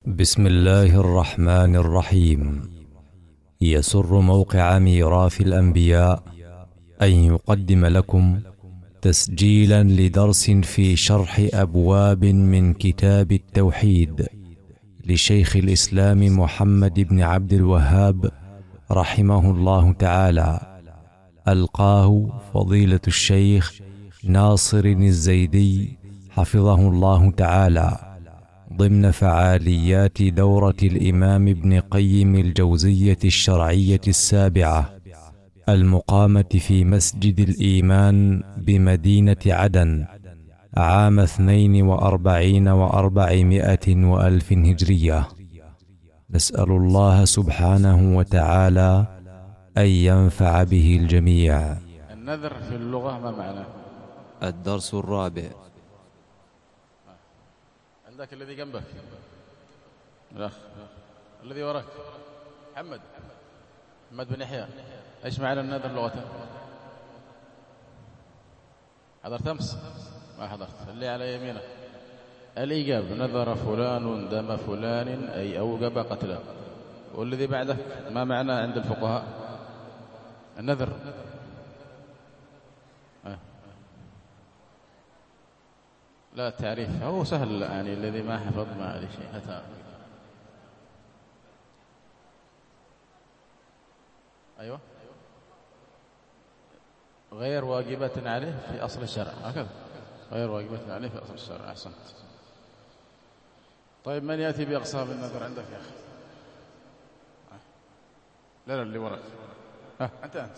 بسم الله الرحمن الرحيم. يسر موقع ميراث الأنبياء أن يقدم لكم تسجيلا لدرس في شرح أبواب من كتاب التوحيد لشيخ الإسلام محمد بن عبد الوهاب رحمه الله تعالى، ألقاه فضيلة الشيخ ناصر الزيدي حفظه الله تعالى ضمن فعاليات دورة الإمام ابن قيم الجوزية الشرعية السابعة المقامة في مسجد الإيمان بمدينة عدن عام 42 و400 وألف هجرية. نسأل الله سبحانه وتعالى أن ينفع به الجميع. النذر في اللغة ما معناه؟ الدرس الرابع. عندك الذي جنبك الأخ الذي وراك محمد بن يحيى، ايش معنى النذر لغة؟ حضرت امس؟ ما حضرت. اللي على يمينه الإجابة نذر فلان دم فلان أي أوجب قتله. والذي بعده ما معنى عند الفقهاء النذر؟ لا تعريف، هو سهل يعني، الذي ما حفظ ما عليه شيء. هتا أيوة، غير واجبة عليه في أصل الشرع، هكذا غير واجبة عليه في أصل الشرع. أحسنت. طيب من يأتي بأقسام النذر عندك يا أخي؟ لا اللي وراك. أنت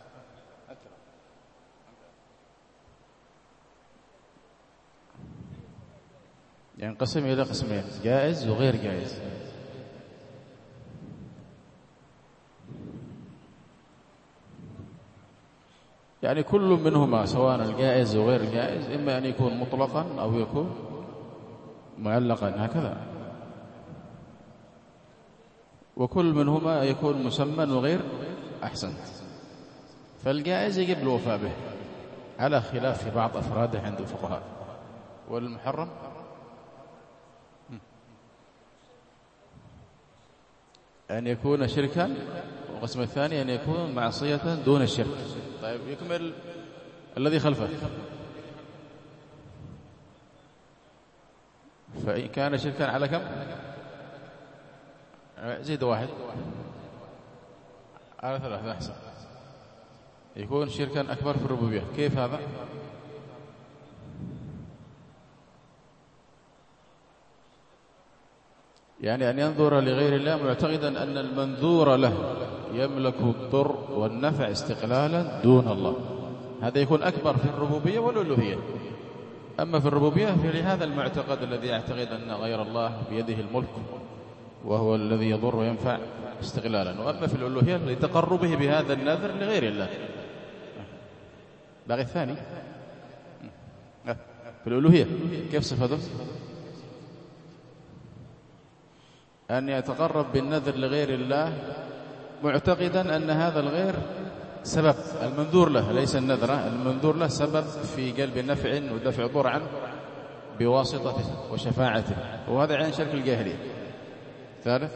ينقسم إلى قسمين، جائز وغير جائز. يعني كل منهما سواء الجائز وغير الجائز إما أن يكون مطلقا أو يكون معلقا هكذا، وكل منهما يكون مسمى وغير. أحسنت. فالجائز يجب الوفاء به على خلاف في بعض أفراده عند الفقهاء. والمحرم أن يكون شركا، والقسم الثاني أن يكون معصية دون الشرك. طيب يكمل الذي خلفه. فإن كان شركا على كم؟ زيد واحد على 3. أحسن. يكون شركا أكبر في الربوبية. كيف هذا؟ يعني أن ينظر لغير الله معتقدا أن المنذور له يملك الضر والنفع استقلالا دون الله. هذا يكون أكبر في الربوبية والألوهية. أما في الربوبية فلهذا المعتقد الذي يعتقد أن غير الله بيده الملك وهو الذي يضر وينفع استقلالا. وأما في الألوهية لتقربه بهذا النذر لغير الله. باقي الثاني في الألوهية كيف صفته؟ أن يتقرب بالنذر لغير الله معتقدا أن هذا الغير سبب المنذور له، ليس النذر. المنذور له سبب في جلب نفع ودفع ضر عنه بواسطته وشفاعته، وهذا عين شرك الجاهلية. ثالث.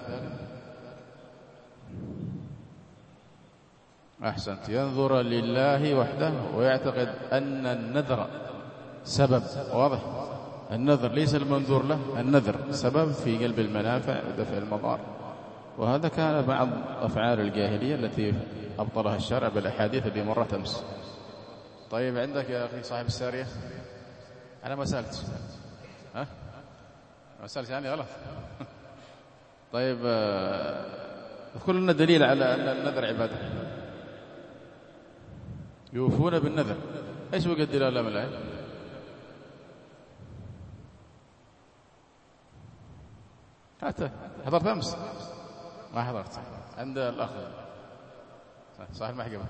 أحسنت. ينظر لله وحده ويعتقد أن النذر سبب. واضح؟ النذر ليس المنذور له، النذر سبب في جلب المنافع ودفع المضار، وهذا كان بعض أفعال الجاهلية التي أبطلها الشرع بالأحاديث اللي مرت أمس. طيب عندك يا أخي صاحب السارية، أنا ما سألت. ما سألت يعني غلط. طيب اذكر لنا دليل على أن النذر عبادة. يوفون بالنذر، إيش وجد دلالة من الآية؟ حضرت أمس؟ ما حضرت. عند الأخ صاحب المحكمة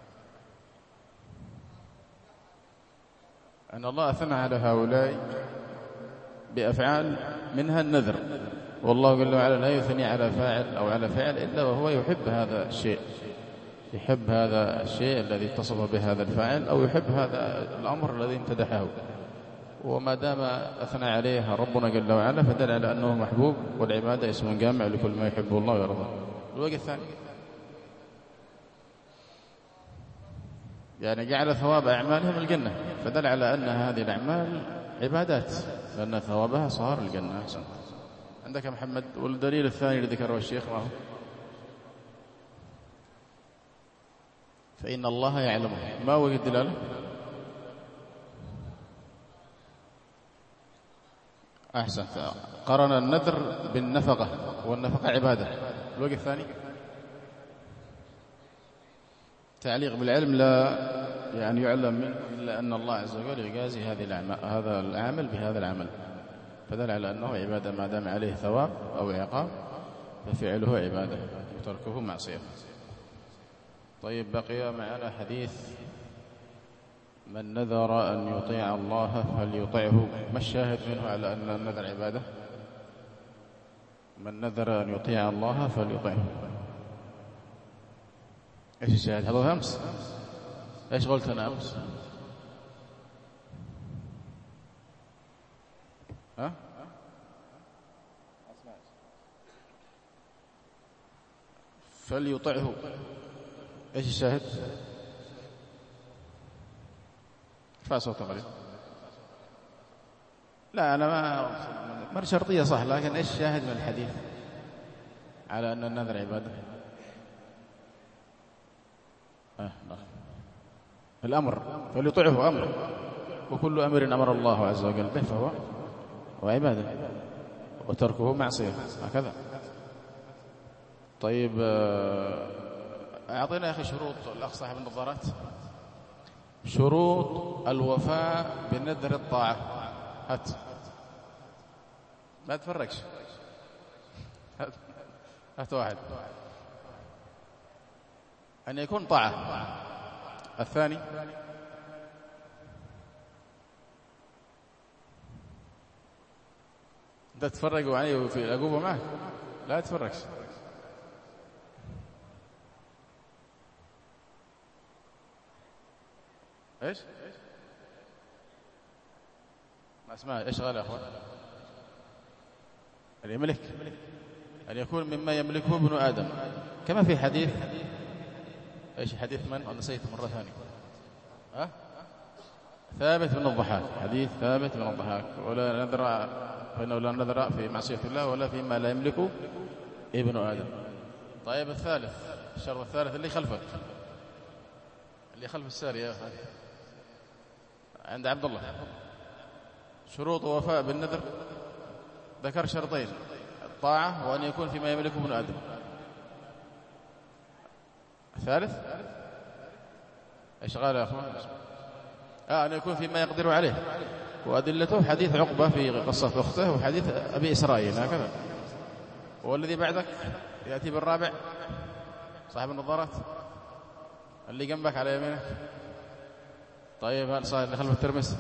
أن الله أثنى على هؤلاء بأفعال منها النذر، والله قال له على لا يثني على فاعل أو على فعل إلا وهو يحب هذا الشيء، يحب هذا الشيء الذي اتصف به هذا الفاعل، أو يحب هذا الأمر الذي امتدحه. وما دام أثنى عليها ربنا جل وعلا فدل على أنه محبوب، والعبادة اسم جامع لكل ما يحب الله ويرضاه. الوجه الثاني يعني جعل ثواب أعمالهم الجنة، فدل على أن هذه الأعمال عبادات لأن ثوابها صار الجنة. أحسن. عندك يا محمد. والدليل الثاني الذي ذكره الشيخ ما هو؟ فإن الله يعلمه. ما وجه الدلالة؟ أحسن. قرن النذر بالنفقة، والنفقة عبادة. الوجه الثاني تعليق بالعلم لا يعني يعلم منه إلا أن الله عز وجل يجازي هذا العمل بهذا العمل، فدل على أنه عبادة ما دام عليه ثواب أو عقاب ففعله عبادة وتركه معصية. طيب بقي معنا حديث من نذر أن يطيع الله فليطعه. ما الشاهد منه على أن النذر عبادة؟ من نذر أن يطيع الله فليطعه. إيش الشاهد؟ هذا أمس إيش قلت أنا أمس؟ ها؟ فليطعه. إيش الشاهد؟ ارفع صوتك قليل. لا أنا ما شرطية صح، لكن إيش الشاهد من الحديث على أن النذر عبادة؟ الأمر فليطعه أمر، وكل أمر أمر الله عز وجل به فهو عبادة، وتركه معصية، هكذا. طيب أعطينا يا أخي شروط الأخ صاحب النظارات، شروط الوفاء بنذر الطاعة. هات ما تفرقش، هات واحد. أن يكون طاعة. الثاني أنت تفرقوا عليه في العقوبة معك، لا تفرقش. ايش ما اسمع ايش قال يا اخوان؟ أن يملك، أن يكون مما يملكه ابن آدم، كما في حديث ايش حديث من نسيت مرة ثانية؟ ثابت بن الضحاك، حديث ثابت بن الضحاك، ولا نذر فإنه لا نذر في معصية الله ولا فيما لا يملكه ابن آدم. طيب الثالث، الشرط الثالث اللي خلفك، اللي خلف الساري يا أخي عند عبد الله، شروط وفاء بالنذر ذكر شرطين: الطاعة وأن يكون فيما يملكه ابن آدم. الثالث ايش قال يا اخوان؟ أن يكون فيما يقدر عليه، وأدلته حديث عقبة في قصة أخته وحديث أبي إسرائيل، هكذا. والذي بعدك يأتي بالرابع، صاحب النظارات اللي جنبك على يمينك. طيب هل صاحب اللي خلف الترمس؟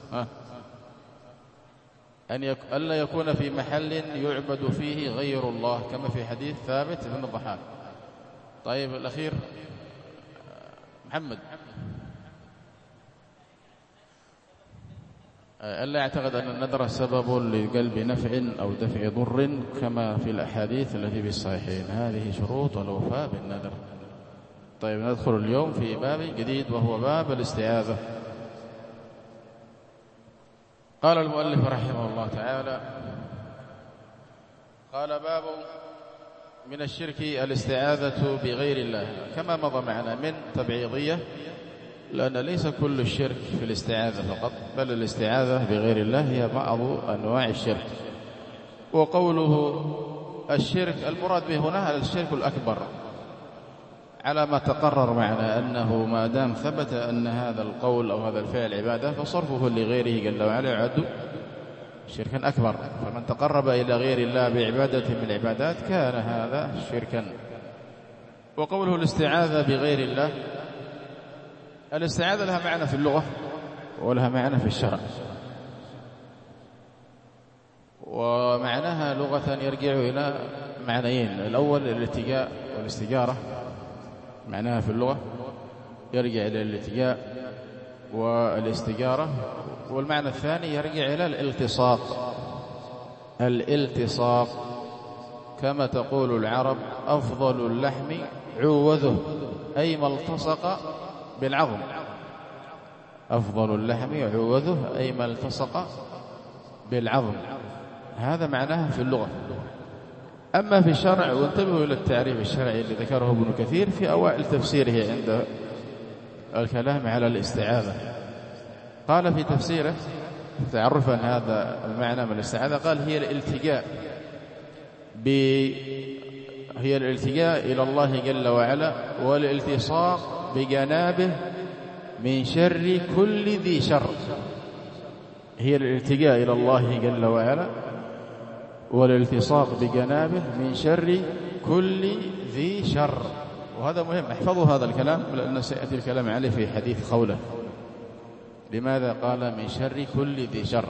ألا يكون في محل يعبد فيه غير الله، كما في حديث ثابت بن الضحاك. طيب الأخير محمد، ألا يعتقد أن النذر سبب لجلب نفع أو دفع ضر كما في الأحاديث التي في الصحيحين. هذه شروط الوفاء بالنذر. طيب ندخل اليوم في باب جديد وهو باب الاستعاذة. قال المؤلف رحمه الله تعالى: قال باب من الشرك الاستعاذة بغير الله، كما مضى معنا من تبعيضية، لأن ليس كل الشرك في الاستعاذة فقط، بل الاستعاذة بغير الله هي بعض أنواع الشرك. وقوله الشرك المراد به هنا الشرك الأكبر، على ما تقرر معنا أنه ما دام ثبت أن هذا القول أو هذا الفعل عبادة فصرفه لغيره جل وعلا يعد شركا أكبر. فمن تقرب إلى غير الله بعبادة من العبادات كان هذا شركا. وقوله الاستعاذة بغير الله، الاستعاذة لها معنى في اللغة ولها معنى في الشرع. ومعناها لغة يرجع إلى معنيين: الأول الالتجاء والاستجارة، معناها في اللغة يرجع إلى الالتجاء والاستجارة، والمعنى الثاني يرجع إلى الالتصاق. الالتصاق كما تقول العرب: أفضل اللحم عوذه، أي ما التصق بالعظم. أفضل اللحم عوذه أي ما التصق بالعظم، هذا معناه في اللغة. أما في الشرع، وانتبهوا إلى التعريف الشرعي اللي ذكره ابن كثير في أوائل تفسيره عند الكلام على الاستعاذة. قال في تفسيره تعرفا هذا المعنى من الاستعاذة، قال: هي الالتجاء إلى الله جل وعلا والالتصاق بجنابه من شر كل ذي شر. هي الالتجاء إلى الله جل وعلا والالتصاق بجنابه من شر كل ذي شر. وهذا مهم، احفظوا هذا الكلام لأنه سيأتي الكلام عليه في حديث خولة. لماذا قال من شر كل ذي شر؟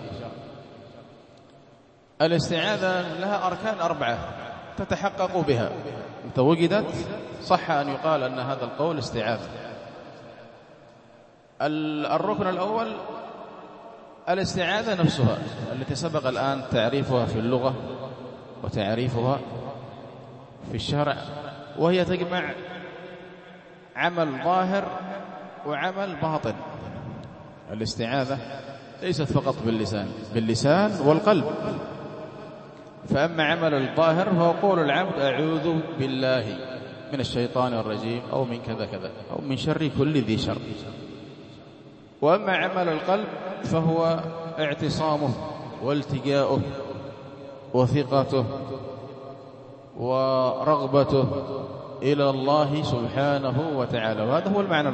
الاستعاذة لها أركان 4 تتحقق بها، إذا وجدت صح أن يقال أن هذا القول استعاذة. الركن الأول الاستعاذة نفسها التي سبق الآن تعريفها في اللغة وتعريفها في الشرع، وهي تجمع عمل ظاهر وعمل باطن. الاستعاذة ليست فقط باللسان والقلب. فأما عمل الظاهر هو قول العبد: أعوذ بالله من الشيطان الرجيم، أو من كذا كذا، أو من شر كل ذي شر. وأما عمل القلب فهو اعتصامه والتجاؤه وثقته ورغبته إلى الله سبحانه وتعالى، وهذا هو المعنى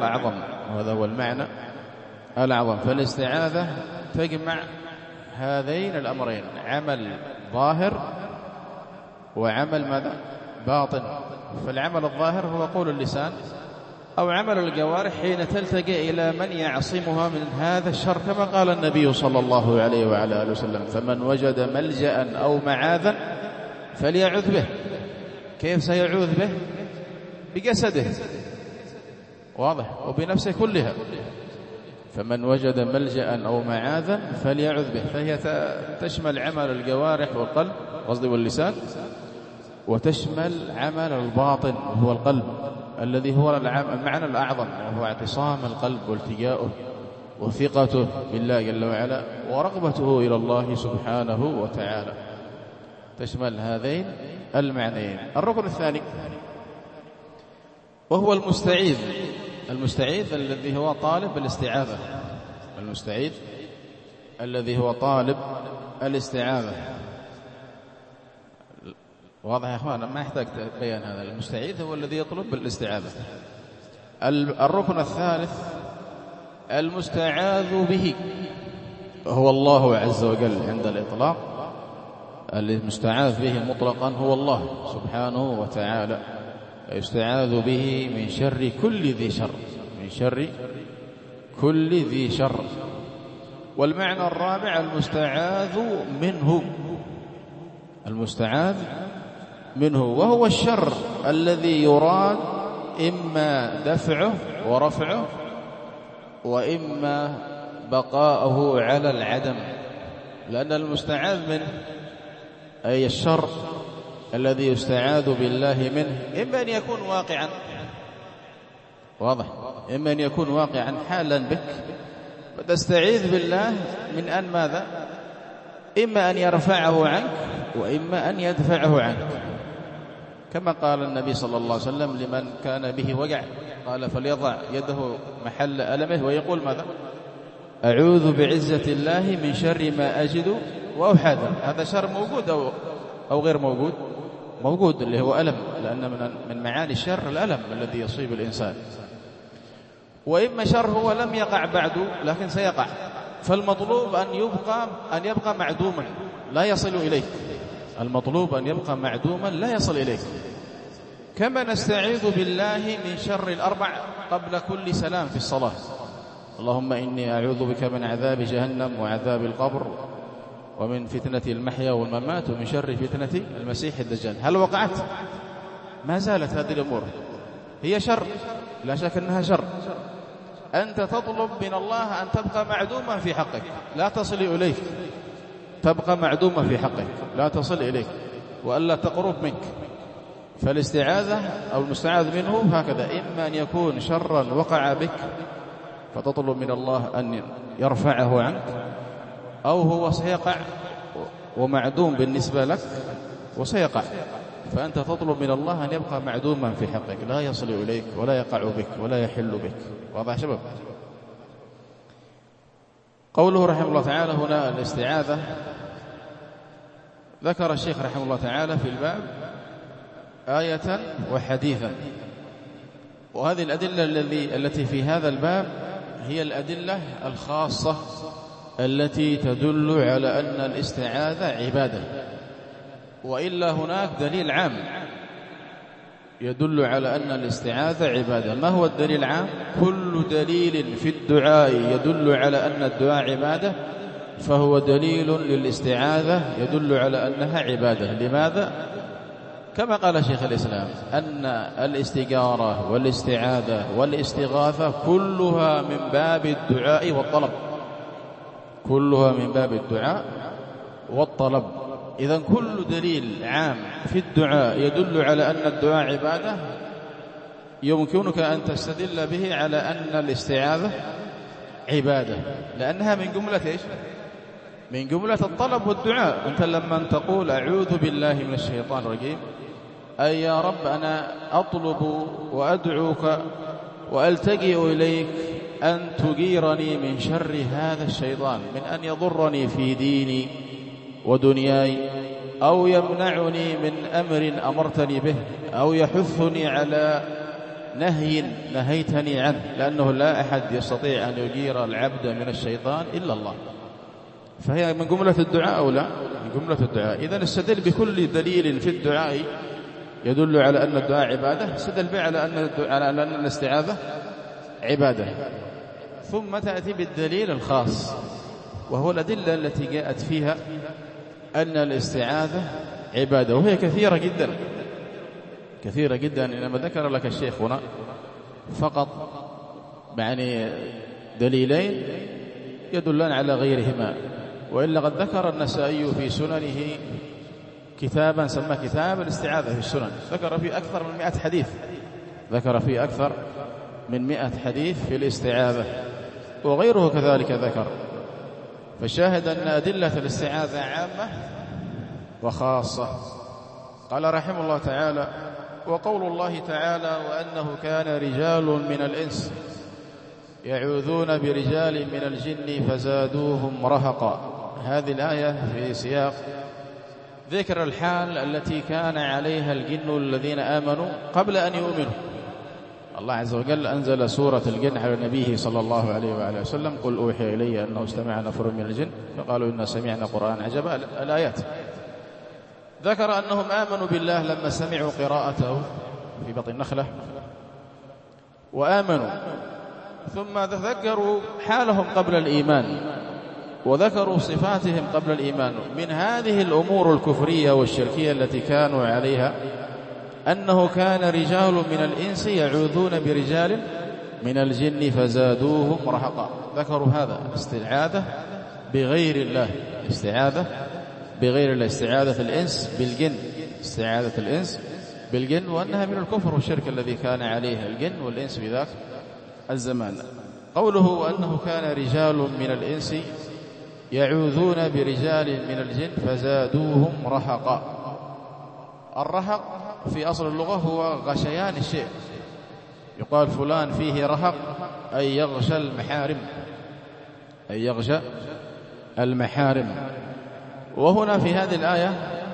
الأعظم. فالاستعاذة تجمع هذين الأمرين: عمل ظاهر وعمل ماذا؟ باطن. فالعمل الظاهر هو قول اللسان أو عمل الجوارح حين تلتجئ إلى من يعصمها من هذا الشر، كما قال النبي صلى الله عليه وعلى آله وسلم: فمن وجد ملجأ أو معاذا فليعوذ به. كيف سيعوذ به؟ بجسده، واضح، وبنفسه كلها. فمن وجد ملجأ أو معاذا فليعوذ به. فهي تشمل عمل الجوارح والقلب قصدي واللسان، وتشمل عمل الباطن وهو القلب الذي هو المعنى الأعظم، وهو اعتصام القلب والتجاؤه وثقته بالله جل وعلا ورغبته إلى الله سبحانه وتعالى. تشمل هذين المعنيين. الركن الثاني وهو المستعيذ الذي هو طالب الاستعاذة. المستعيذ الذي هو طالب الاستعاذة. واضح يا أخوان؟ ما يحتاج بيان هذا. المستعيذ هو الذي يطلب الاستعاذة. الركن الثالث المستعاذ به هو الله عز وجل عند الإطلاق. المستعاذ به مطلقا هو الله سبحانه وتعالى، يستعاذ به من شر كل ذي شر، من شر كل ذي شر. والمعنى الرابع المستعاذ منه، وهو الشر الذي يراد إما دفعه ورفعه وإما بقاءه على العدم. لأن المستعاذ منه أي الشر الذي يستعاذ بالله منه إما أن يكون واقعا، واضح، إما أن يكون واقعا حالا بك فتستعيذ بالله من أن ماذا؟ إما أن يرفعه عنك وإما أن يدفعه عنك، كما قال النبي صلى الله عليه وسلم لمن كان به وجع قال: فليضع يده محل ألمه ويقول ماذا؟ أعوذ بعزة الله من شر ما أجد وأحاذر. هذا شر موجود أو غير موجود؟ موجود، اللي هو ألم، لأن من معاني الشر الألم الذي يصيب الإنسان. وإما شر هو لم يقع بعد لكن سيقع، فالمطلوب أن يبقى معدوما لا يصل إليك. المطلوب أن يبقى معدوما لا يصل إليك. كما نستعيذ بالله من شر الأربع قبل كل سلام في الصلاة: اللهم إني أعوذ بك من عذاب جهنم وعذاب القبر ومن فتنة المحيا والممات ومن شر فتنة المسيح الدجال. هل وقعت؟ ما زالت هذه الأمور هي شر، لا شك أنها شر. أنت تطلب من الله أن تبقى معدوما في حقك لا تصل إليك، تبقى معدوما في حقك لا تصل إليك، وألا تقرب منك. فالاستعاذة أو المستعاذ منه هكذا، إما أن يكون شرا وقع بك فتطلب من الله أن يرفعه عنك، أو هو سيقع ومعدوم بالنسبة لك وسيقع، فأنت تطلب من الله أن يبقى معدوما في حقك لا يصل إليك ولا يقع بك ولا يحل بك. واضح شباب؟ قوله رحمه الله تعالى هنا الاستعاذة، ذكر الشيخ رحمه الله تعالى في الباب آية وحديثا، وهذه الأدلة التي في هذا الباب هي الأدلة الخاصة التي تدل على أن الاستعاذة عبادة، وإلا هناك دليل عام يدل على أن الاستعاذة عبادة. ما هو الدليل العام؟ كل دليل في الدعاء يدل على أن الدعاء عبادة فهو دليل للاستعاذة يدل على أنها عبادة. لماذا؟ كما قال شيخ الإسلام أن الاستجارة والاستعاذة والاستغاثة كلها من باب الدعاء والطلب، كلها من باب الدعاء والطلب. إذن كل دليل عام في الدعاء يدل على أن الدعاء عبادة يمكنك أن تستدل به على أن الاستعاذة عبادة، لأنها من جملة إيش؟ من جملة الطلب والدعاء. أنت لما تقول أعوذ بالله من الشيطان الرجيم، أي يا رب أنا أطلب وأدعوك وألتجئ إليك أن تجيرني من شر هذا الشيطان، من أن يضرني في ديني ودنياي، أو يمنعني من أمر أمرتني به، أو يحثني على نهي نهيتني عنه، لأنه لا أحد يستطيع أن يجير العبد من الشيطان إلا الله. فهي من جملة الدعاء أو لا؟ من جملة الدعاء. إذن استدل بكل دليل في الدعاء يدل على أن الدعاء عبادة، استدل به على أن الاستعاذة عبادة. ثم تأتي بالدليل الخاص، وهو الأدلة التي جاءت فيها أن الاستعاذة عبادة، وهي كثيرة جدا كثيرة جدا. إنما ذكر لك الشيخ هنا فقط يعني دليلين يدلان على غيرهما، وإلا قد ذكر النسائي في سننه كتابا سماه كتاب الاستعاذة في السنن، ذكر فيه أكثر من 100 حديث، ذكر فيه أكثر من 100 حديث في الاستعاذة، وغيره كذلك ذكر. فالشاهد أن أدلة الاستعاذة عامة وخاصة. قال رحمه الله تعالى: وقول الله تعالى: وأنه كان رجال من الإنس يعوذون برجال من الجن فزادوهم رهقا. هذه الآية في سياق ذكر الحال التي كان عليها الجن الذين آمنوا قبل أن يؤمنوا. الله عز وجل أنزل سورة الجن على نبيه صلى الله عليه وآله وسلم: قل أوحي إلي أنه استمع نفر من الجن فقالوا إنا سمعنا قرآن عجبا. الآيات ذكر أنهم آمنوا بالله لما سمعوا قراءته في بطن النخلة وآمنوا، ثم ذكروا حالهم قبل الإيمان وذكروا صفاتهم قبل الإيمان. من هذه الأمور الكفرية والشركية التي كانوا عليها أنه كان رجال من الإنس يعوذون برجال من الجن فزادوهم رهقا. ذكروا هذا استعاذة بغير الله، استعاذة بغير الله، استعاذة الإنس بالجن، استعاذة الإنس بالجن، وأنها من الكفر والشرك الذي كان عليه الجن والإنس في ذاك الزمان. قوله وأنه كان رجال من الإنس يعوذون برجال من الجن فزادوهم رهقا. الرهق في أصل اللغة هو غشيان الشيء، يقال فلان فيه رهق أي يغشى المحارم، أي يغشى المحارم. وهنا في هذه الآية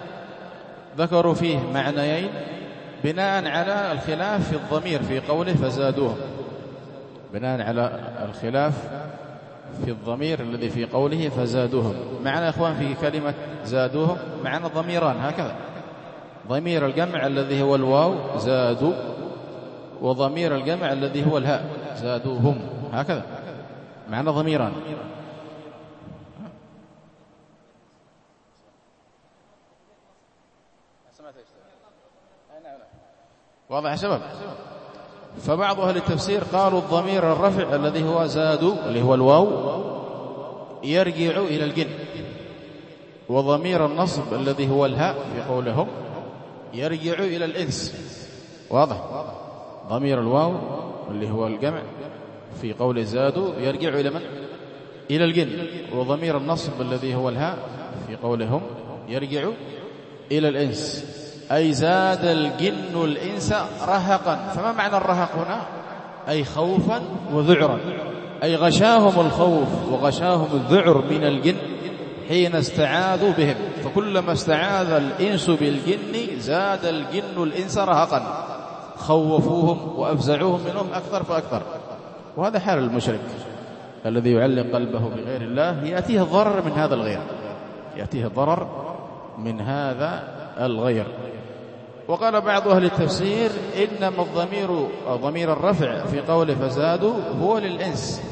ذكروا فيه معنيين بناء على الخلاف في الضمير في قوله فزادوهم، بناء على الخلاف في الضمير الذي في قوله فزادوهم. معنى إخوان في كلمة زادوهم معنى ضميران هكذا: ضمير الجمع الذي هو الواو زادوا، وضمير الجمع الذي هو الهاء زادوهم، هكذا معنى ضميران. واضح يا شباب؟ فبعض أهل التفسير قالوا الضمير الرفع الذي هو زادوا اللي هو الواو يرجع إلى الجن، وضمير النصب الذي هو الهاء في قولهم يرجع إلى الإنس. واضح؟ ضمير الواو اللي هو الجمع في قول زادوا يرجع إلى من؟ إلى الجن، وضمير النصب الذي هو الهاء في قولهم يرجع إلى الإنس، أي زاد الجن الإنس رهقا. فما معنى الرهق هنا؟ أي خوفا وذعرا، أي غشاهم الخوف وغشاهم الذعر من الجن حين استعاذوا بهم، فكلما استعاذ الإنس بالجن زاد الجن الإنس رهقا، خوفوهم وأفزعوهم منهم أكثر فأكثر. وهذا حال المشرك الذي يعلق قلبه بغير الله، يأتيه الضرر من هذا الغير، يأتيه الضرر من هذا الغير. وقال بعض أهل التفسير إنما ضمير الرفع في قوله فزادوا هو للإنس،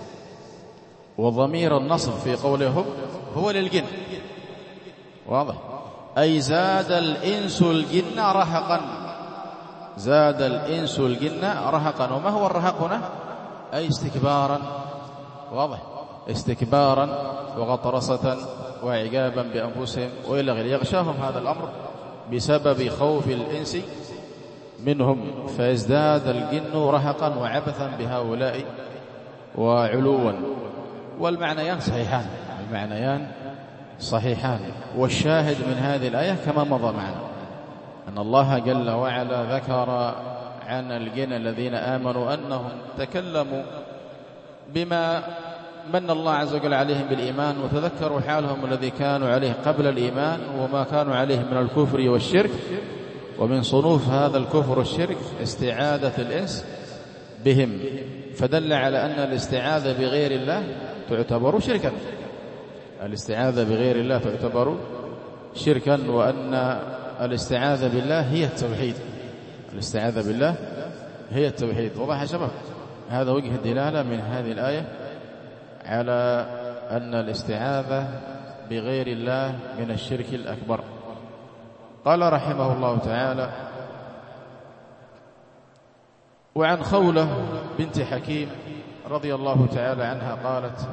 وضمير النصب في قولهم هو للجن. واضح؟ أي زاد الإنس الجن رهقا، زاد الإنس الجن رهقا. وما هو الرهق هنا؟ أي استكبارا. واضح؟ استكبارا وغطرسة وعجابا بأنفسهم وإلى غيره، يغشاهم هذا الأمر بسبب خوف الإنس منهم، فيزداد الجن رهقا وعبثا بهؤلاء وعلوا. والمعنيان صحيحان، المعنيان صحيحان. والشاهد من هذه الآية كما مضى معنا أن الله جل وعلا ذكر عن الجن الذين آمنوا أنهم تكلموا بما من الله عز وجل عليهم بالإيمان، وتذكروا حالهم الذي كانوا عليه قبل الإيمان وما كانوا عليه من الكفر والشرك. ومن صنوف هذا الكفر والشرك استعاذة الإنس بهم، فدل على أن الاستعاذة بغير الله تعتبر شركا، الاستعاذة بغير الله تعتبر شركا، وأن الاستعاذة بالله هي التوحيد، الاستعاذة بالله هي التوحيد. وضح يا شباب؟ هذا وجه الدلالة من هذه الآية على أن الاستعاذة بغير الله من الشرك الأكبر. قال رحمه الله تعالى: وعن خولة بنت حكيم رضي الله تعالى عنها قالت: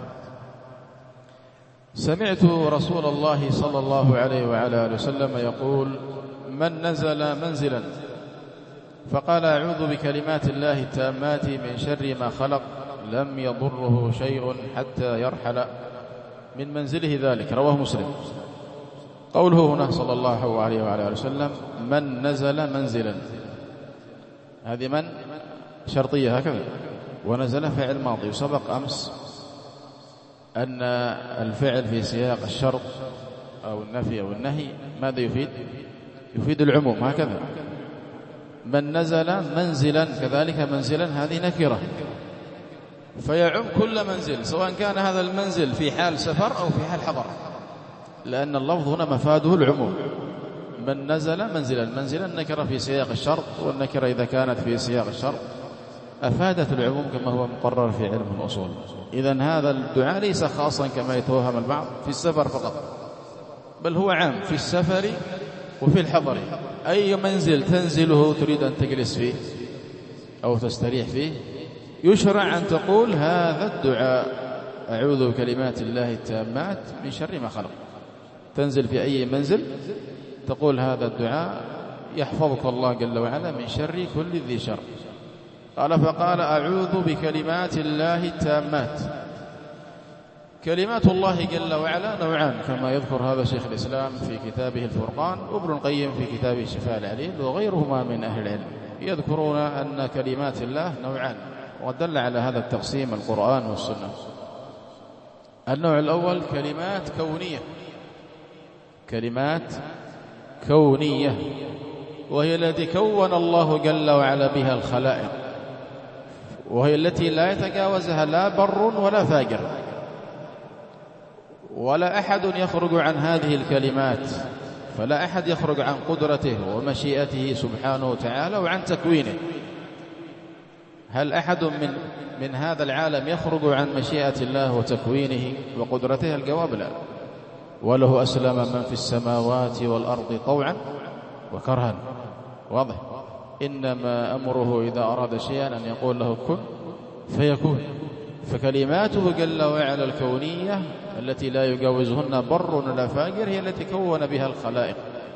سمعت رسول الله صلى الله عليه وعلى آله وسلم يقول: من نزل منزلا فقال أعوذ بكلمات الله التامات من شر ما خلق لم يضره شيء حتى يرحل من منزله ذلك. رواه مسلم. قوله هنا صلى الله عليه وعلى آله وسلم من نزل منزلا، هذه من شرطية هكذا، ونزل فعل ماضي. وسبق أمس أن الفعل في سياق الشرط أو النفي أو النهي ماذا يفيد؟ يفيد العموم هكذا. من نزل منزلا كذلك منزلا هذه نكرة، فيعم كل منزل، سواء كان هذا المنزل في حال سفر أو في حال حضر، لأن اللفظ هنا مفاده العموم. من نزل منزلا، المنزل النكرة في سياق الشرط، والنكرة إذا كانت في سياق الشرط أفادت العموم كما هو مقرر في علم الأصول. إذن هذا الدعاء ليس خاصا كما يتوهم البعض في السفر فقط، بل هو عام في السفر وفي الحضر. أي منزل تنزله تريد أن تجلس فيه أو تستريح فيه يشرع أن تقول هذا الدعاء: أعوذ بكلمات الله التامات من شر ما خلق. تنزل في أي منزل تقول هذا الدعاء يحفظك الله جل وعلا من شر كل ذي شر. قال: فقال أعوذ بكلمات الله التامات. كلمات الله جل وعلا نوعان كما يذكر هذا شيخ الإسلام في كتابه الفرقان، وابن القيم في كتابه الشفاء العليل، وغيرهما من أهل العلم يذكرون أن كلمات الله نوعان، ودل على هذا التقسيم القرآن والسنة. النوع الأول كلمات كونية، كلمات كونية، وهي التي كون الله جل وعلا بها الخلائق، وهي التي لا يتجاوزها لا بر ولا فاجر، ولا أحد يخرج عن هذه الكلمات، فلا أحد يخرج عن قدرته ومشيئته سبحانه وتعالى وعن تكوينه. هل أحد من هذا العالم يخرج عن مشيئة الله وتكوينه وقدرته؟ الجواب لا. وله أسلم من في السماوات والأرض طوعا وكرها. واضح؟ إنما أمره إذا أراد شيئا أن يقول له كن فيكون. فكلماته جل وعلا الكونية التي لا يجاوزهن بر ولا فاجر هي التي كون بها الخلائق،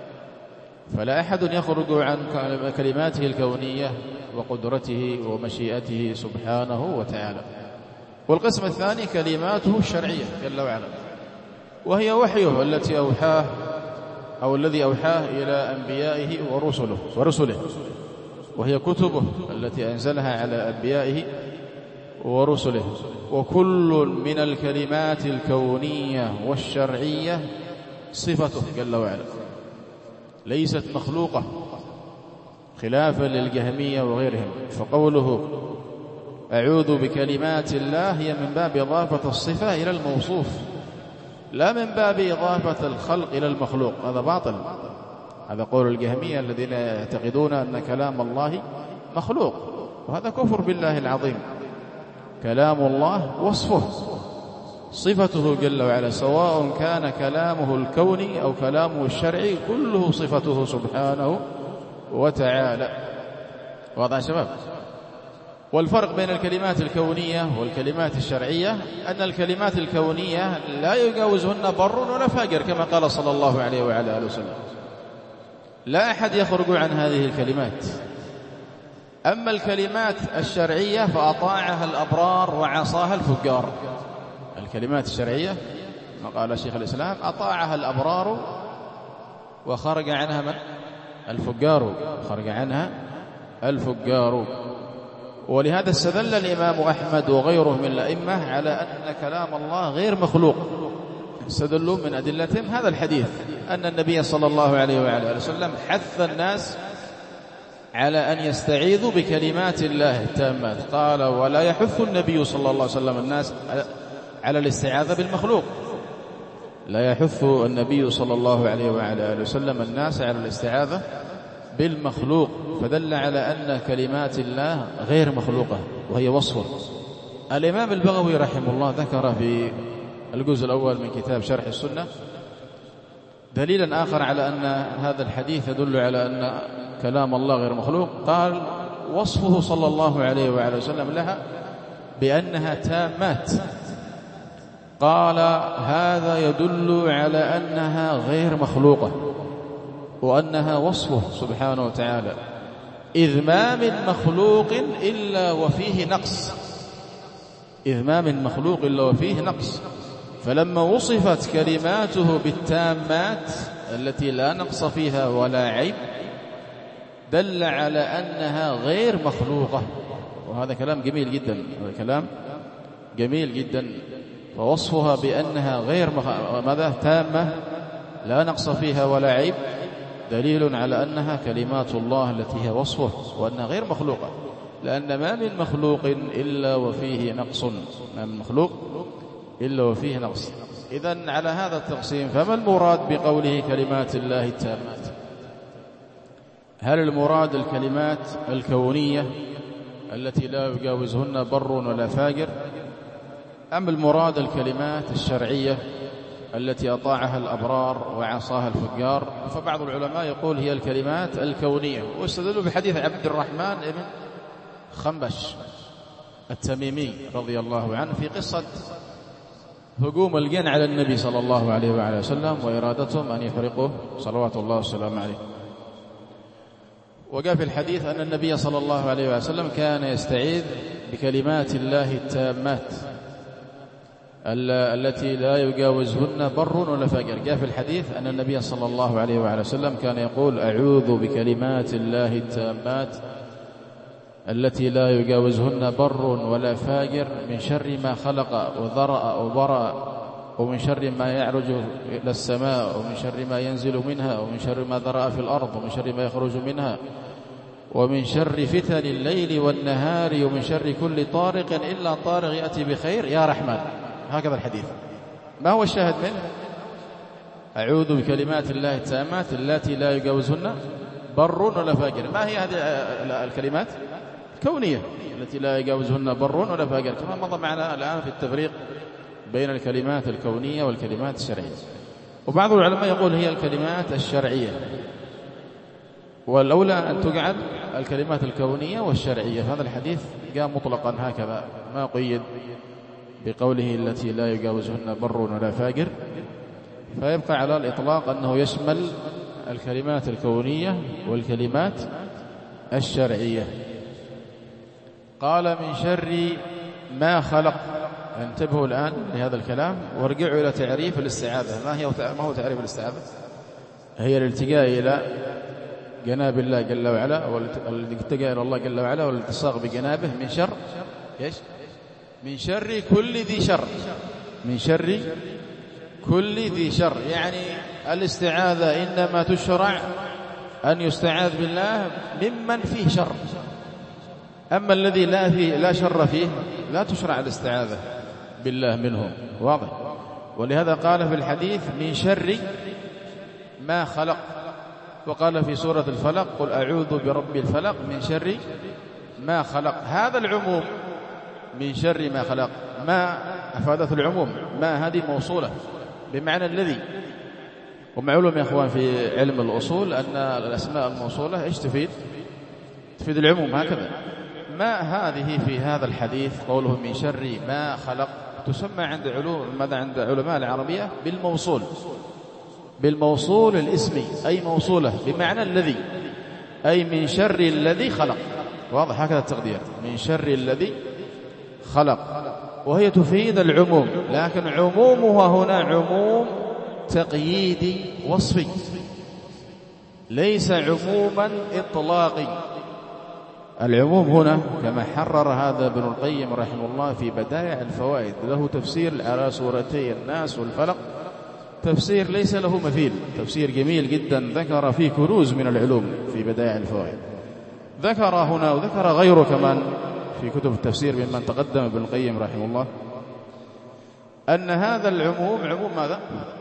فلا أحد يخرج عن كلماته الكونية وقدرته ومشيئته سبحانه وتعالى. والقسم الثاني كلماته الشرعية جل وعلا، وهي وحيه التي أوحاه أو الذي أوحاه إلى أنبيائه ورسله، وهي كتبه التي أنزلها على أنبيائه ورسله. وكل من الكلمات الكونية والشرعية صفته جل وعلا، ليست مخلوقة خلافا للجهمية وغيرهم. فقوله أعوذ بكلمات الله هي من باب إضافة الصفة إلى الموصوف، لا من باب إضافة الخلق إلى المخلوق. هذا باطل، هذا قول الجهمية الذين يعتقدون أن كلام الله مخلوق، وهذا كفر بالله العظيم. كلام الله وصفه صفته جل وعلا، سواء كان كلامه الكوني أو كلامه الشرعي، كله صفته سبحانه وتعالى. واضح يا شباب؟ والفرق بين الكلمات الكونية والكلمات الشرعية أن الكلمات الكونية لا يجاوزهن بر ولا فاجر كما قال صلى الله عليه وعلى آله وسلم، لا أحد يخرج عن هذه الكلمات. أما الكلمات الشرعية فأطاعها الأبرار وعصاها الفجار. الكلمات الشرعية ما قال شيخ الإسلام أطاعها الأبرار وخرج عنها من؟ الفجار، خرج عنها الفجار. ولهذا استدل الإمام أحمد وغيره من الأئمة على أن كلام الله غير مخلوق، استدلوا من أدلتهم هذا الحديث أن النبي صلى الله عليه وعلى آله وسلم حث الناس على أن يستعيذوا بكلمات الله التامات. قال ولا يحث النبي صلى الله عليه وسلم الناس على الاستعاذة بالمخلوق، لا يحث النبي صلى الله عليه وعلى آله وسلم الناس على الاستعاذة بالمخلوق، فدل على أن كلمات الله غير مخلوقة وهي وصفه. الإمام البغوي رحمه الله ذكر في الجزء الأول من كتاب شرح السنة دليلا آخر على أن هذا الحديث يدل على أن كلام الله غير مخلوق. قال وصفه صلى الله عليه وعلى وسلم لها بأنها تامات، قال هذا يدل على أنها غير مخلوقة وأنها وصفه سبحانه وتعالى، إذ ما من مخلوق إلا وفيه نقص، إذ ما من مخلوق إلا وفيه نقص. فلما وصفت كلماته بالتامات التي لا نقص فيها ولا عيب دل على أنها غير مخلوقة، وهذا كلام جميل جدا، هذا كلام جميل جدا. فوصفها بأنها غير ماذا تامة لا نقص فيها ولا عيب دليل على أنها كلمات الله التي هي وصفه وأنها غير مخلوقة، لأن ما من مخلوق إلا وفيه نقص، ما من مخلوق إلا وفيه نقص. إذن على هذا التقسيم فما المراد بقوله كلمات الله التامات؟ هل المراد الكلمات الكونية التي لا يجاوزهن بر ولا فاجر، أم المراد الكلمات الشرعية التي أطاعها الأبرار وعصاها الفجار؟ فبعض العلماء يقول هي الكلمات الكونية، واستدلوا بحديث عبد الرحمن بن خنبش التميمي رضي الله عنه في قصة هجوم الجن على النبي صلى الله عليه وعلى وسلم وإرادتهم أن يحرقوه صلوات الله والسلام عليه. وجاء في الحديث أن النبي صلى الله عليه وسلم كان يستعيذ بكلمات الله التامات التي لا يجاوزهن بر ولا فاجر. جاء في الحديث أن النبي صلى الله عليه وعلى وسلم كان يقول أعوذ بكلمات الله التامات التي لا يجاوزهن بر ولا فاجر من شر ما خلق وذرأ وبرأ، ومن شر ما يعرج إلى السماء، ومن شر ما ينزل منها، ومن شر ما ذرأ في الأرض، ومن شر ما يخرج منها، ومن شر فتن الليل والنهار، ومن شر كل طارق إلا طارق يأتي بخير يا رحمن. هكذا الحديث. ما هو الشاهد منه؟ أعوذ بكلمات الله التامات التي لا يجاوزهن بر ولا فاجر. ما هي هذه الكلمات الكونية التي لا يجاوزهن بر ولا فاجر، كما مضى معنا الآن في التفريق بين الكلمات الكونية والكلمات الشرعية. وبعض العلماء يقول هي الكلمات الشرعية والأولى أن تقعد الكلمات الكونية والشرعية. هذا الحديث جاء مطلقا هكذا، ما قيد بقوله التي لا يجاوزهن بر ولا فاجر، فيبقى على الإطلاق أنه يشمل الكلمات الكونية والكلمات الشرعية. قال من شر ما خلق. انتبهوا الآن لهذا الكلام وارجعوا إلى تعريف الاستعاذة. ما هو تعريف الاستعاذة؟ هي الالتجاء إلى جناب الله جل وعلا، والالتجاء إلى الله جل وعلا والالتصاق بجنابه من شر إيش؟ من شر كل ذي شر. من شر كل ذي شر، يعني الاستعاذة إنما تشرع أن يستعاذ بالله ممن فيه شر، أما الذي لا شر فيه لا تشرع الاستعاذة بالله منه. واضح؟ ولهذا قال في الحديث من شر ما خلق، وقال في سورة الفلق قل أعوذ برب الفلق من شر ما خلق. هذا العموم من شر ما خلق، ما أفادت العموم، ما هذه موصولة بمعنى الذي. ومعلوم يا أخوان في علم الأصول أن الأسماء الموصولة إيش تفيد؟ تفيد العموم. هكذا ما هذه في هذا الحديث قوله من شر ما خلق تسمى عند علماء العربية بالموصول، بالموصول الاسمي، أي موصولة بمعنى الذي، أي من شر الذي خلق. واضح؟ هكذا التقدير، من شر الذي خلق، وهي تفيد العموم، لكن عمومها هنا عموم تقييدي وصفي، ليس عموما إطلاقي. العموم هنا كما حرر هذا ابن القيم رحمه الله في بدائع الفوائد، له تفسير على سورتي الناس والفلق، تفسير ليس له مثيل، تفسير جميل جدا ذكر فيه كنوز من العلوم في بدائع الفوائد. ذكر هنا وذكر غيره كمان في كتب التفسير ممن تقدم ابن القيم رحمه الله أن هذا العموم عموم ماذا؟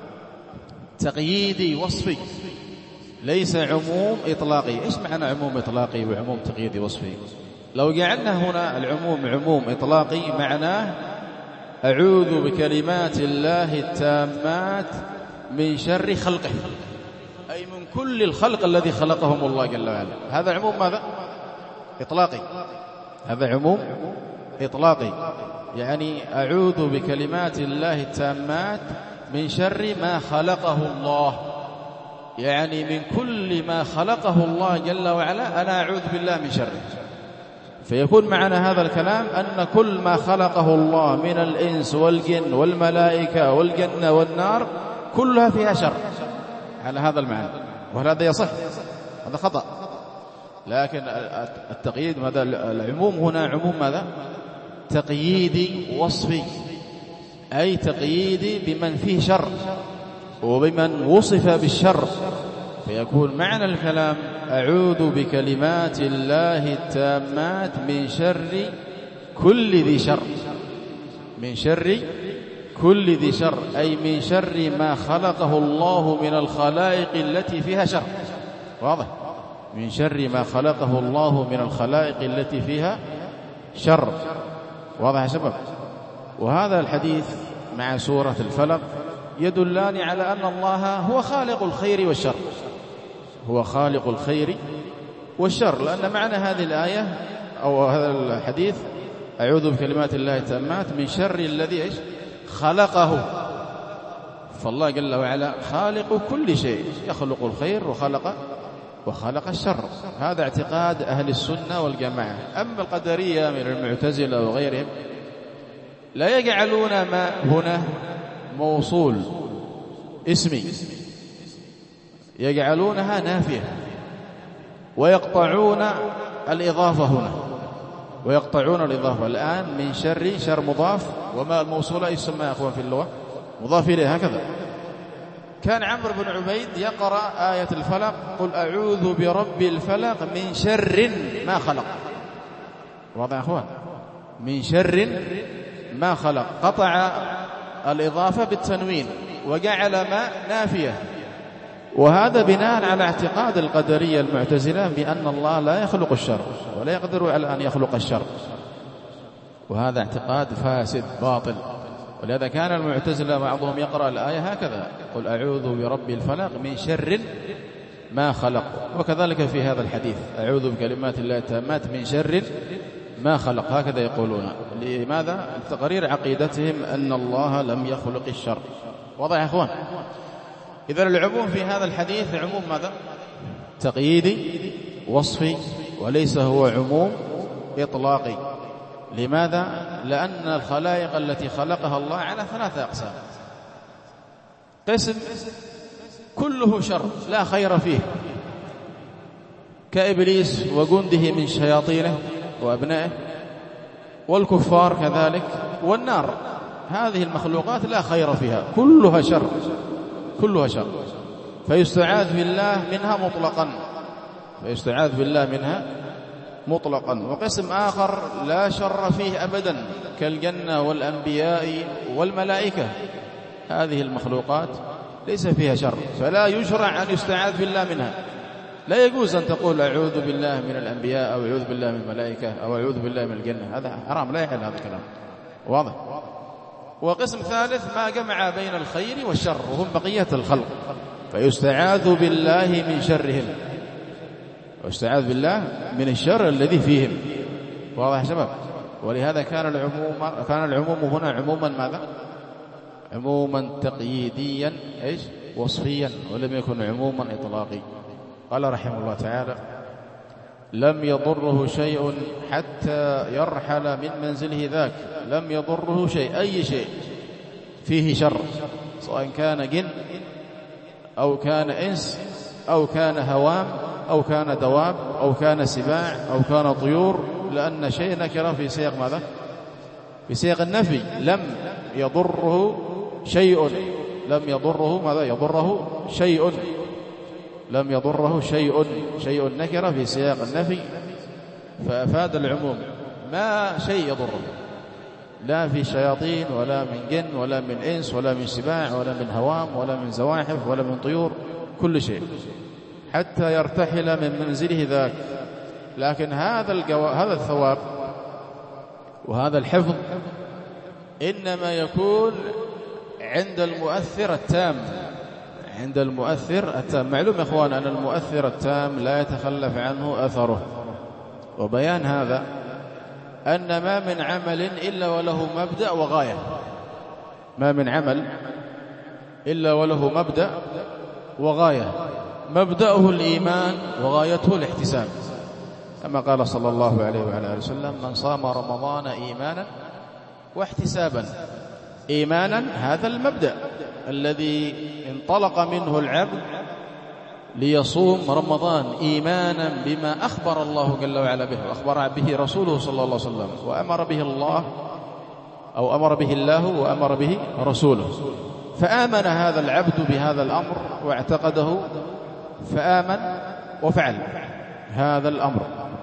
تقييدي وصفي، ليس عموم إطلاقي. إيش معنى عموم إطلاقي وعموم تقييدي وصفي؟ لو جعلنا هنا العموم عموم إطلاقي معناه أعوذ بكلمات الله التامات من شر خلقه، أي من كل الخلق الذي خلقهم الله جل وعلا. هذا عموم ماذا؟ إطلاقي. هذا عموم إطلاقي، يعني أعوذ بكلمات الله التامات من شر ما خلقه الله، يعني من كل ما خلقه الله جل وعلا أنا أعوذ بالله من شره. فيكون معنا هذا الكلام أن كل ما خلقه الله من الإنس والجن والملائكة والجنة والنار كلها فيها شر، على هذا المعنى. وهذا يصح، هذا خطأ. لكن التقييد ماذا؟ العموم هنا عموم ماذا؟ تقييدي وصفي، أي تقييدي بمن فيه شر وبمن وصف بالشر. فيكون معنى الكلام أعوذ بكلمات الله التامات من شر كل ذي شر. من شر كل ذي شر، أي من شر ما خلقه الله من الخلائق التي فيها شر. واضح؟ من شر ما خلقه الله من الخلائق التي فيها شر. واضح يا شباب؟ وهذا الحديث مع سورة الفلق يدلان على أن الله هو خالق الخير والشر، هو خالق الخير والشر. لأن معنى هذه الآية أو هذا الحديث أعوذ بكلمات الله التامات من شر الذي إيش؟ خلقه. فالله جل وعلا خالق كل شيء، يخلق الخير وخلق الشر. هذا اعتقاد أهل السنة والجماعة. أما القدرية من المعتزلة وغيرهم لا يجعلون ما هنا موصول اسمي، يجعلونها نافية ويقطعون الإضافة هنا، ويقطعون الإضافة. الآن من شر مضاف، وما الموصولة يسمى يا أخوان في اللغة مضاف إليه. هكذا كان عمرو بن عبيد يقرأ آية الفلق قل أعوذ برب الفلق من شر ما خلق. واضح يا أخوان؟ من شر ما خلق، قطع الإضافة بالتنوين وجعل ما نافية. وهذا بناء على اعتقاد القدرية المعتزلة بأن الله لا يخلق الشر ولا يقدر على أن يخلق الشر، وهذا اعتقاد فاسد باطل. ولهذا كان المعتزلة بعضهم يقرأ الآية هكذا قل أعوذ برب الفلق من شر ما خلق. وكذلك في هذا الحديث أعوذ بكلمات الله التامات من شر ما خلق، هكذا يقولون. لماذا؟ لتقرير عقيدتهم أن الله لم يخلق الشر. واضح يا أخوان؟ إذا العموم في هذا الحديث عموم ماذا؟ تقييدي وصفي، وليس هو عموم إطلاقي. لماذا؟ لأن الخلائق التي خلقها الله على 3 أقسام. قسم كله شر لا خير فيه، كإبليس وجنده من شياطينه وأبنائه، والكفار كذلك، والنار. هذه المخلوقات لا خير فيها، كلها شر، كلها شر، فيستعاذ بالله منها مطلقا، فيستعاذ بالله منها مطلقا. وقسم آخر لا شر فيه أبدا، كالجنة والأنبياء والملائكة. هذه المخلوقات ليس فيها شر، فلا يشرع أن يستعاذ بالله منها. لا يجوز أن تقول أعوذ بالله من الأنبياء أو أعوذ بالله من الملائكة أو أعوذ بالله من الجنة، هذا حرام، لا يحل هذا الكلام. واضح؟ وقسم ثالث ما جمع بين الخير والشر، وهم بقية الخلق، فيستعاذ بالله من شرهم، ويستعاذ بالله من الشر الذي فيهم. واضح يا شباب؟ ولهذا كان العموم هنا عموما ماذا؟ عموما تقييديا ايش؟ وصفيا، ولم يكن عموما إطلاقي. قال رحمه الله تعالى: لم يضره شيء حتى يرحل من منزله ذاك. لم يضره شيء، أي شيء فيه شر، سواء كان جن أو كان إنس أو كان هوام أو كان دواب أو كان سباع أو كان طيور، لأن شيء نكر في سياق ماذا؟ في سياق النفي. لم يضره شيء، لم يضره ماذا؟ يضره شيء، لم يضره شيء، شيء نكر في سياق النفي، فأفاد العموم. ما شيء يضره، لا في شياطين ولا من جن ولا من إنس ولا من سباع ولا من هوام ولا من زواحف ولا من طيور، كل شيء، حتى يرتحل من منزله ذاك. لكن هذا الثواب وهذا الحفظ إنما يكون عند المؤثر التام، عند المؤثر التام. معلوم يا أخوان أن المؤثر التام لا يتخلف عنه أثره. وبيان هذا أن ما من عمل إلا وله مبدأ وغاية، ما من عمل إلا وله مبدأ وغاية. مبدأه الإيمان وغايته الاحتساب، كما قال صلى الله عليه وعلى آله وسلم: من صام رمضان إيمانا واحتسابا. إيمانا هذا المبدأ الذي انطلق منه العبد ليصوم رمضان إيمانا بما أخبر الله جل وعلا به، وأخبر به رسوله صلى الله عليه وسلم، وأمر به الله أو أمر به الله وأمر به رسوله. فآمن هذا العبد بهذا الأمر واعتقده، فآمن وفعل هذا الأمر.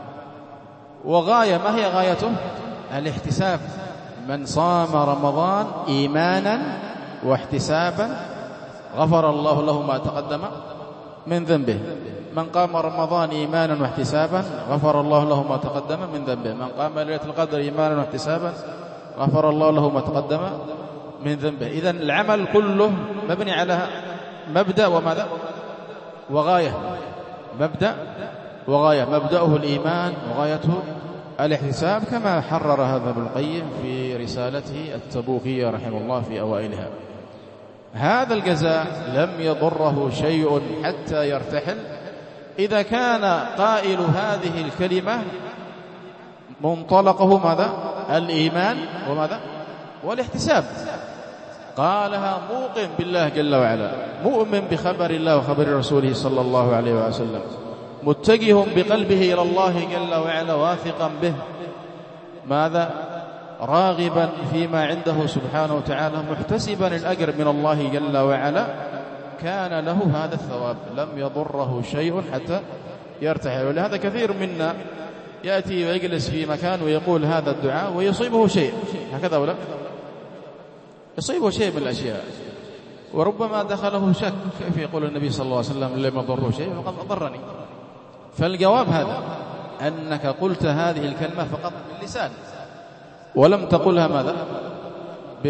وغاية، ما هي غايته؟ الاحتساب. من صام رمضان إيمانا واحتسابا غفر الله له ما تقدم من ذنبه. من قام رمضان إيمانا واحتسابا غفر الله له ما تقدم من ذنبه. من قام ليلة القدر إيمانا واحتسابا غفر الله له ما تقدم من ذنبه. إذن العمل كله مبني على مبدأ وماذا؟ وغاية. مبدأ وغاية، مبدأه الإيمان وغايته الاحتساب، كما حرر هذا ابن القيم في رسالته التبوكية رحمه الله في أوائلها. هذا الجزاء لم يضره شيء حتى يرتحل، إذا كان قائل هذه الكلمة منطلقه ماذا؟ الإيمان وماذا؟ والاحتساب. قالها موقن بالله جل وعلا، مؤمن بخبر الله وخبر رسوله صلى الله عليه وسلم، متجه بقلبه إلى الله جل وعلا، واثقا به، ماذا؟ راغبا فيما عنده سبحانه وتعالى، محتسبا الأجر من الله جل وعلا، كان له هذا الثواب. لم يضره شيء حتى يرتحل. ولهذا كثير منا يأتي ويجلس في مكان ويقول هذا الدعاء ويصيبه شيء، هكذا ولا يصيبه شيء من الأشياء، وربما دخله شك، كيف يقول النبي صلى الله عليه وسلم لم يضره شيء وقد أضرني؟ فالجواب هذا، أنك قلت هذه الكلمة فقط باللسان، ولم تقلها ماذا؟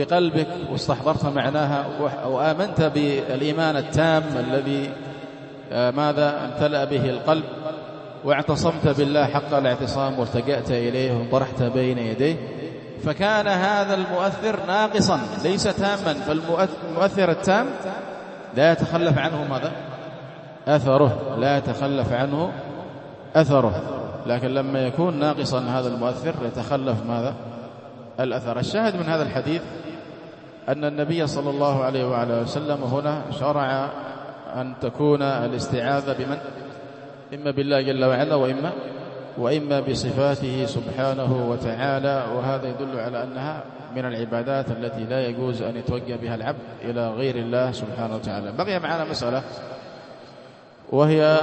بقلبك، واستحضرت معناها وآمنت بالإيمان التام الذي ماذا امتلأ به القلب، واعتصمت بالله حق الاعتصام والتجأت إليه وانطرحت بين يديه، فكان هذا المؤثر ناقصا ليس تاما. فالمؤثر التام لا يتخلف عنه ماذا؟ أثره، لا يتخلف عنه أثره. لكن لما يكون ناقصا هذا المؤثر يتخلف ماذا؟ الأثر. الشاهد من هذا الحديث أن النبي صلى الله عليه وعلى وسلم هنا شرع أن تكون الاستعاذة بمن؟ إما بالله جل وعلا وإما بصفاته سبحانه وتعالى. وهذا يدل على أنها من العبادات التي لا يجوز أن يتوجه بها العبد إلى غير الله سبحانه وتعالى. بقي معنا مسألة وهي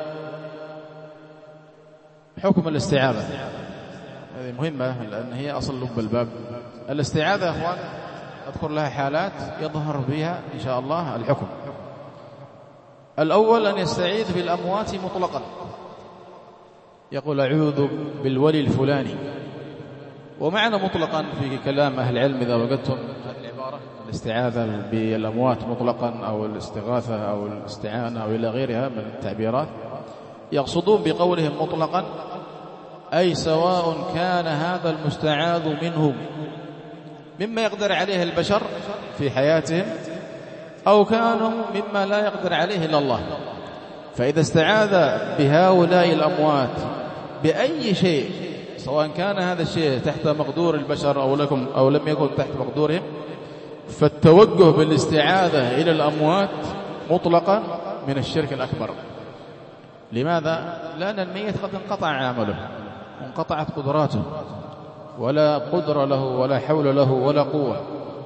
حكم الاستعاذة. هذه مهمة لأن هي أصل لب الباب. الاستعاذة يا أخوان أذكر لها حالات يظهر فيها إن شاء الله الحكم. الأول أن يستعيذ بالأموات مطلقا، يقول أعوذ بالولي الفلاني. ومعنى مطلقا في كلام أهل العلم إذا وجدتم هذه العبارة الاستعاذة بالأموات مطلقا أو الاستغاثة أو الاستعانة أو إلى غيرها من التعبيرات، يقصدون بقولهم مطلقا أي سواء كان هذا المستعاذ منه مما يقدر عليه البشر في حياتهم أو كانوا مما لا يقدر عليه إلا الله. فإذا استعاذ بهؤلاء الأموات بأي شيء سواء كان هذا الشيء تحت مقدور البشر أو لم يكن تحت مقدورهم، فالتوجه بالاستعاذة إلى الأموات مطلقا من الشرك الأكبر. لماذا؟ لأن الميت قد انقطع عمله وانقطعت قدراته، ولا قدر له ولا حول له ولا قوة،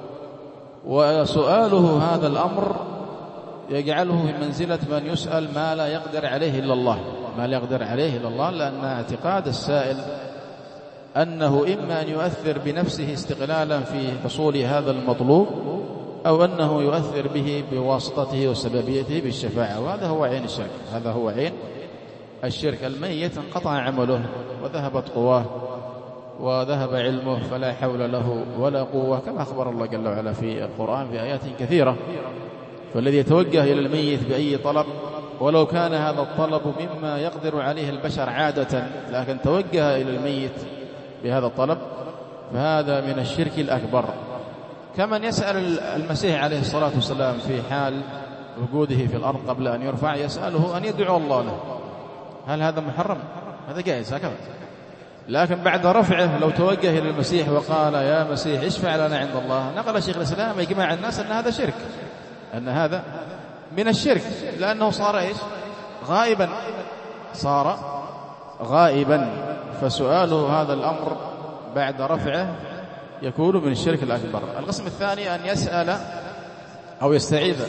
وسؤاله هذا الأمر يجعله في منزلة من يسأل ما لا يقدر عليه إلا الله، ما لا يقدر عليه إلا الله. لأن اعتقاد السائل أنه إما أن يؤثر بنفسه استقلالا في حصول هذا المطلوب أو أنه يؤثر به بواسطته وسببيته بالشفاعة، وهذا هو عين الشرك. هذا هو عين الشرك. الميت انقطع عمله وذهبت قواه وذهب علمه فلا حول له ولا قوة، كما أخبر الله جل وعلا في القرآن في آيات كثيرة. فالذي يتوجه إلى الميت بأي طلب ولو كان هذا الطلب مما يقدر عليه البشر عادة، لكن توجه إلى الميت بهذا الطلب، فهذا من الشرك الأكبر. كمن يسأل المسيح عليه الصلاة والسلام في حال وجوده في الأرض قبل أن يرفع، يسأله أن يدعو الله له. هل هذا محرم؟ هذا جائز هكذا. لكن بعد رفعه لو توجه إلى المسيح وقال يا مسيح اشفع لنا عند الله، نقل شيخ الإسلام يجمع الناس أن هذا شرك، أن هذا من الشرك، لأنه صار إيش؟ غائبا، صار غائبا. فسؤاله هذا الأمر بعد رفعه يكون من الشرك الأكبر. القسم الثاني أن يسأل أو يستعيذ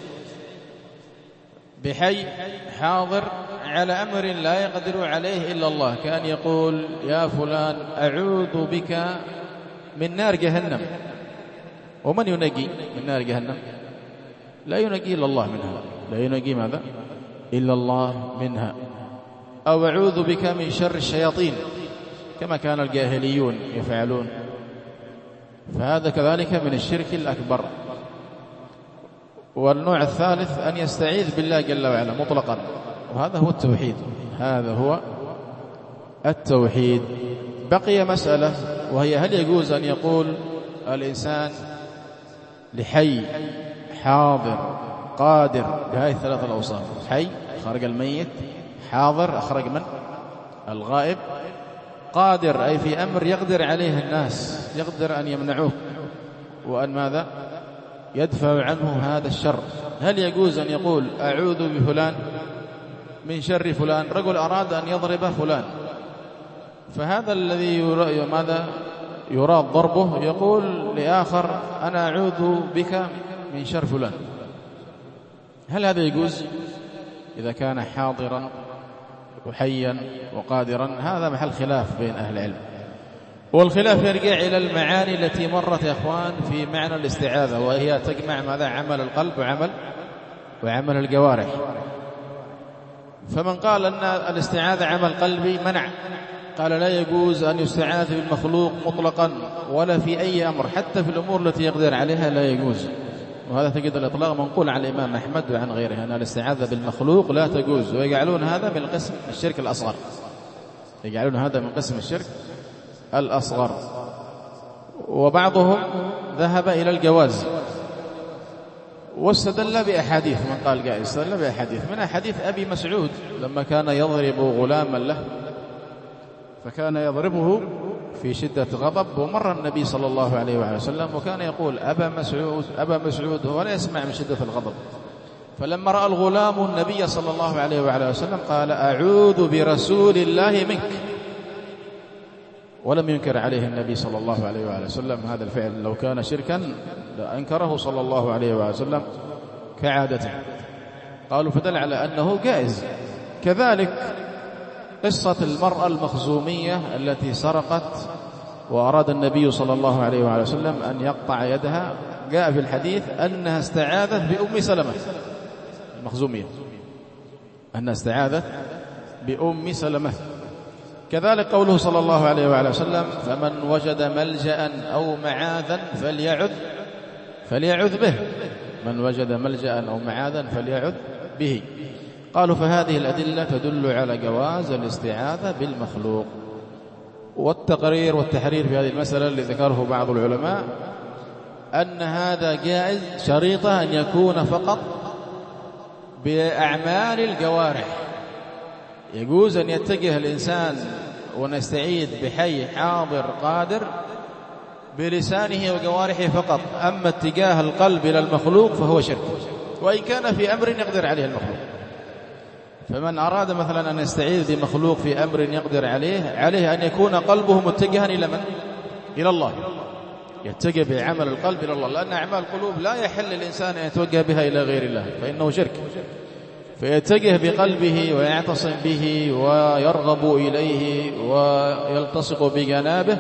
بحي حاضر على أمر لا يقدر عليه إلا الله، كأن يقول يا فلان أعوذ بك من نار جهنم. ومن ينجي من نار جهنم؟ لا ينجي إلا الله منها. لا ينجي ماذا؟ إلا الله منها. أو أعوذ بك من شر الشياطين كما كان الجاهليون يفعلون. فهذا كذلك من الشرك الأكبر. والنوع الثالث أن يستعيذ بالله جل وعلا مطلقا، وهذا هو التوحيد. هذا هو التوحيد. بقي مسألة وهي هل يجوز أن يقول الإنسان لحي حاضر قادر بهذه الثلاثة الأوصاف؟ حي خرج الميت، حاضر أخرج من؟ الغائب، قادر أي في أمر يقدر عليه الناس، يقدر أن يمنعوه وأن ماذا؟ يدفع عنه هذا الشر. هل يجوز أن يقول أعوذ بفلان من شر فلان؟ رجل أراد أن يضرب فلان، فهذا الذي ماذا يراد ضربه يقول لآخر أنا أعوذ بك من شر فلان. هل هذا يجوز إذا كان حاضرا وحيا وقادرا؟ هذا محل خلاف بين أهل العلم، والخلاف يرجع إلى المعاني التي مرت يا أخوان في معنى الاستعاذة، وهي تجمع ماذا؟ عمل القلب وعمل الجوارح. فمن قال أن الاستعاذة عمل قلبي منع، قال لا يجوز أن يستعاذ بالمخلوق مطلقا ولا في أي أمر، حتى في الأمور التي يقدر عليها لا يجوز. وهذا تجد الإطلاق منقول عن الإمام أحمد وعن غيره أن الاستعاذة بالمخلوق لا تجوز، ويجعلون هذا من قسم الشرك الأصغر، يجعلون هذا من قسم الشرك الأصغر. وبعضهم ذهب إلى الجواز واستدل بأحاديث، من قال جائز استدل بأحاديث، من أحاديث أبي مسعود لما كان يضرب غلاما له فكان يضربه في شدة غضب، ومر النبي صلى الله عليه وآله وسلم وكان يقول أبا مسعود أبا مسعود ولا يسمع من شدة الغضب، فلما رأى الغلام النبي صلى الله عليه وآله وسلم قال أعوذ برسول الله منك، ولم ينكر عليه النبي صلى الله عليه وآله وسلم هذا الفعل، لو كان شركا لأنكره صلى الله عليه وآله وسلم كعادته. قالوا فدل على أنه جائز. كذلك قصة المرأة المخزومية التي سرقت وأراد النبي صلى الله عليه وآله وسلم أن يقطع يدها، جاء في الحديث أنها استعاذت بأم سلمة المخزومية، أنها استعاذت بأم سلمة. كذلك قوله صلى الله عليه وآله وسلم فمن وجد ملجأ أو معاذا فليعذ به، من وجد ملجأ أو معاذا فليعذ به. قالوا فهذه الأدلة تدل على جواز الاستعاذة بالمخلوق. والتقرير والتحرير في هذه المسألة اللي ذكره بعض العلماء أن هذا جائز شريطة أن يكون فقط بأعمال الجوارح. يجوز أن يتجه الإنسان ونستعيذ بحي حاضر قادر بلسانه وجوارحه فقط، أما اتجاه القلب إلى المخلوق فهو شرك، وإن كان في أمر يقدر عليه المخلوق. فمن أراد مثلا أن يستعيذ بمخلوق في أمر يقدر عليه أن يكون قلبه متجها إلى من؟ إلى الله، يتجه بعمل القلب إلى الله، لأن أعمال القلوب لا يحل الإنسان أن يتوجه بها إلى غير الله فإنه شرك. فيتجه بقلبه ويعتصم به ويرغب إليه ويلتصق بجنابه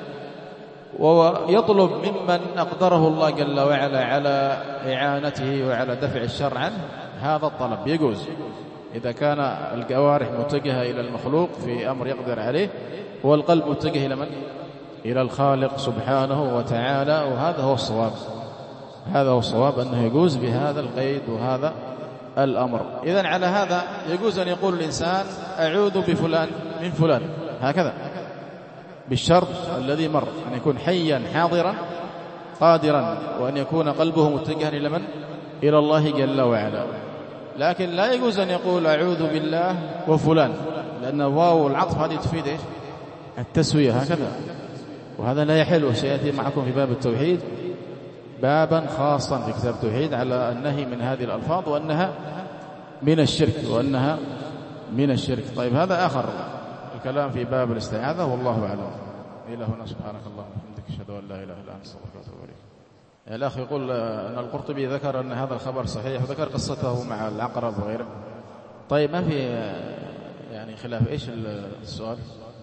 ويطلب ممن أقدره الله جل وعلا على إعانته وعلى دفع الشر عنه. هذا الطلب يجوز إذا كان الجوارح متجهة إلى المخلوق في أمر يقدر عليه، والقلب متجه إلى من؟ إلى الخالق سبحانه وتعالى. وهذا هو الصواب، هذا هو الصواب أنه يجوز بهذا القيد وهذا الأمر. إذن على هذا يجوز أن يقول الإنسان أعوذ بفلان من فلان هكذا، بالشرط الذي مر أن يكون حيا حاضرا قادرا، وأن يكون قلبه متجها إلى من؟ إلى الله جل وعلا. لكن لا يجوز أن يقول أعوذ بالله وفلان، لأن واو العطف هذه تفيد إيش؟ التسوية هكذا، وهذا لا يحل. وسيأتي معكم في باب التوحيد بابا خاصا في كتاب التوحيد على النهي من هذه الألفاظ وأنها من الشرك، وأنها من الشرك. طيب هذا آخر الكلام في باب الاستعاذة، والله أعلم. إلى هنا سبحانك اللهم وبحمدك أشهد أن لا إله إلا أنت أستغفرك وأتوب إليك. الأخ يقول أن القرطبي ذكر أن هذا الخبر صحيح، وذكر قصته مع العقرب وغيره. طيب ما في يعني خلاف. إيش السؤال؟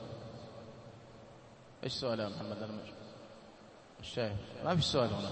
إيش السؤال يا محمد؟ أنا الشاهد ما في السؤال هنا.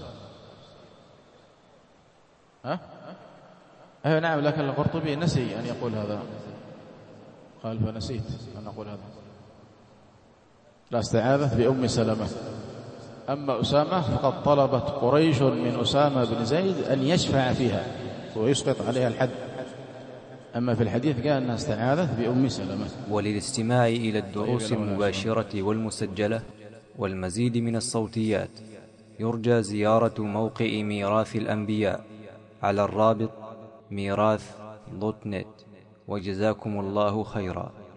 ها؟ أيوة نعم، لكن القرطبي نسي أن يقول هذا، قال فنسيت أن أقول هذا. لا استعاذة بأم سلمة. أما أسامة فقد طلبت قريش من أسامة بن زيد أن يشفع فيها ويسقط عليها الحد. أما في الحديث قال أنها استعاذت بأم سلمة. وللاستماع إلى الدروس المباشرة والمسجلة والمزيد من الصوتيات يرجى زيارة موقع ميراث الأنبياء على الرابط ميراث.net. وجزاكم الله خيرا.